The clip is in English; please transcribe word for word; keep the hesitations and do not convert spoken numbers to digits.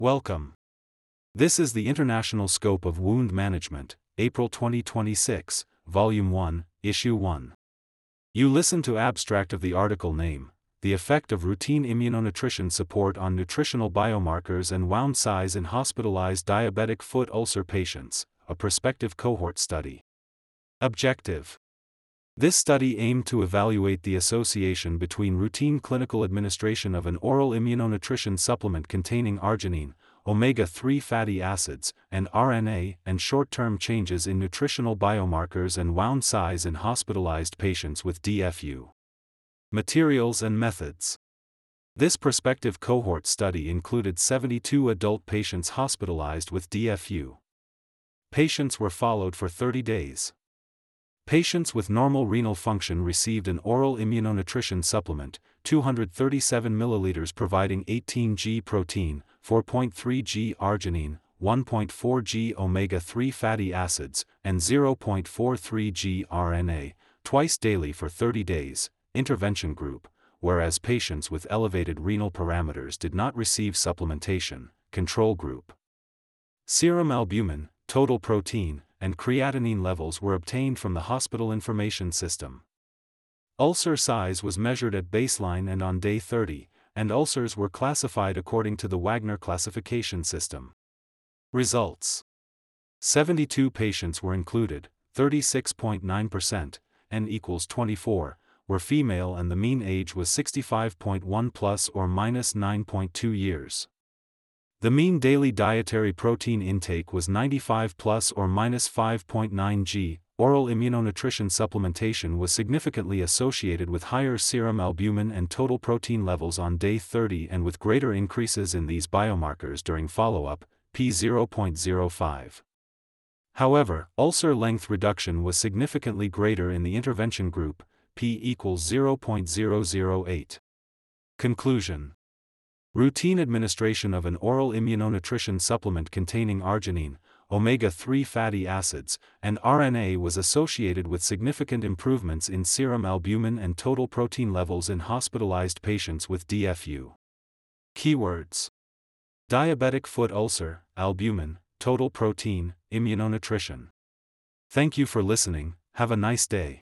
Welcome. This is the International Scope of Wound Management, April twenty twenty-six, Volume one, Issue one. You listen to abstract of the article name, The Effect of Routine Immunonutrition Support on Nutritional Biomarkers and Wound Size in Hospitalized Diabetic Foot Ulcer Patients, a prospective cohort study. Objective. This study aimed to evaluate the association between routine clinical administration of an oral immunonutrition supplement containing arginine, omega three fatty acids, and R N A and short-term changes in nutritional biomarkers and wound size in hospitalized patients with D F U. Materials and methods. This prospective cohort study included seventy-two adult patients hospitalized with D F U. Patients were followed for thirty days. Patients with normal renal function received an oral immunonutrition supplement, two hundred thirty-seven milliliters providing eighteen grams protein, four point three grams arginine, one point four grams omega three fatty acids, and zero point four three grams R N A, twice daily for thirty days, intervention group, whereas patients with elevated renal parameters did not receive supplementation, control group. Serum albumin, total protein, and creatinine levels were obtained from the hospital information system. Ulcer size was measured at baseline and on day thirty, and ulcers were classified according to the Wagner classification system. Results. seventy-two patients were included, thirty-six point nine percent, N equals twenty-four, were female and the mean age was sixty-five point one plus or minus nine point two years. The mean daily dietary protein intake was ninety-five plus or minus five point nine grams. Oral immunonutrition supplementation was significantly associated with higher serum albumin and total protein levels on day thirty and with greater increases in these biomarkers during follow-up, p zero point zero five. However, ulcer length reduction was significantly greater in the intervention group, p equals zero point zero zero eight. Conclusion. Routine administration of an oral immunonutrition supplement containing arginine, omega three fatty acids, and R N A was associated with significant improvements in serum albumin and total protein levels in hospitalized patients with D F U. Keywords. Diabetic foot ulcer, albumin, total protein, immunonutrition. Thank you for listening, have a nice day.